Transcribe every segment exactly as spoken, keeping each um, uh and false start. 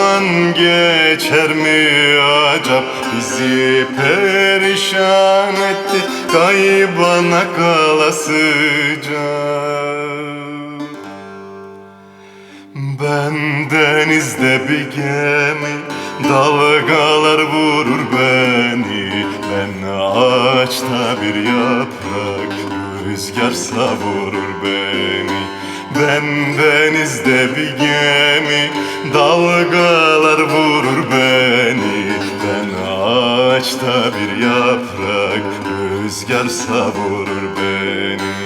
zaman geçer mi acap? Bizi perişan etti kaybana kalasıca. Ben denizde bir gemi, dalgalar vurur beni. Ben ağaçta bir yaprak, rüzgar savurur beni. Ben denizde bir gemi, dalgalar vurur beni. Ben ağaçta bir yaprak, rüzgar savurur beni.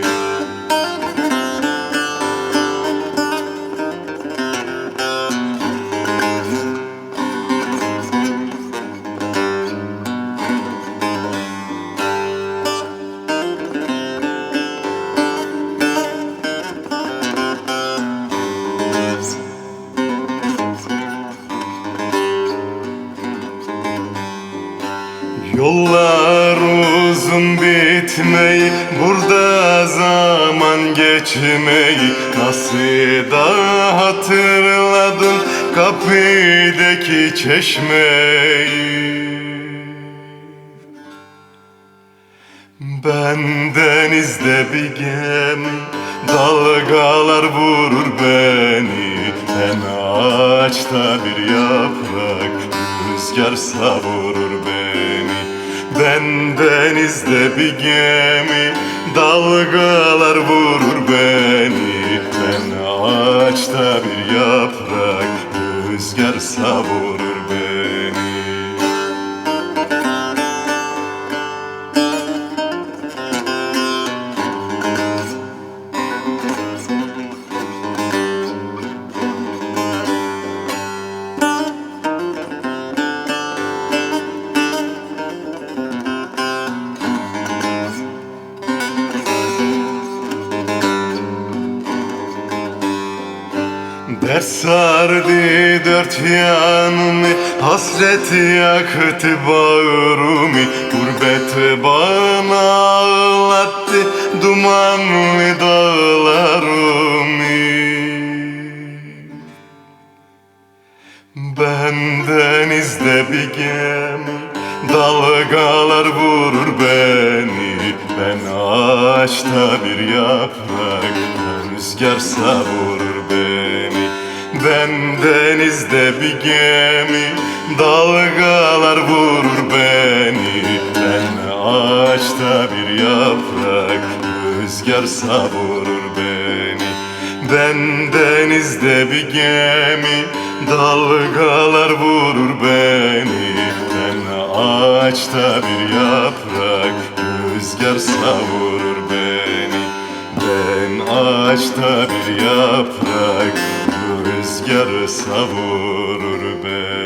Yollar uzun bitmeyi, burada zaman geçmeyi. Nasıl da hatırladım kapıdaki çeşmeyi. Ben denizde bir gemi, dalgalar vurur beni. Ben ağaçta bir yaprak, rüzgar savurur beni. Ben denizde bir gemi, dalgalar vurur beni. Ben ağaçta bir yaprak, rüzgar savurur beni. Dert sardı dört yanımı, hasret yaktı bağrımı. Gurbet bana ağlattı dumanlı dağlarımı. Ben denizde bir gemi, dalgalar vurur beni. Ben ağaçta bir yaprak, rüzgar savurur beni. Ben denizde bir gemi, dalgalar vurur beni. Ben ağaçta bir yaprak, rüzgar savurur beni. Ben denizde bir gemi, dalgalar vurur beni. Ben ağaçta bir yaprak, rüzgar savurur beni. Ben ağaçta bir yaprak, rüzgar savurur beni.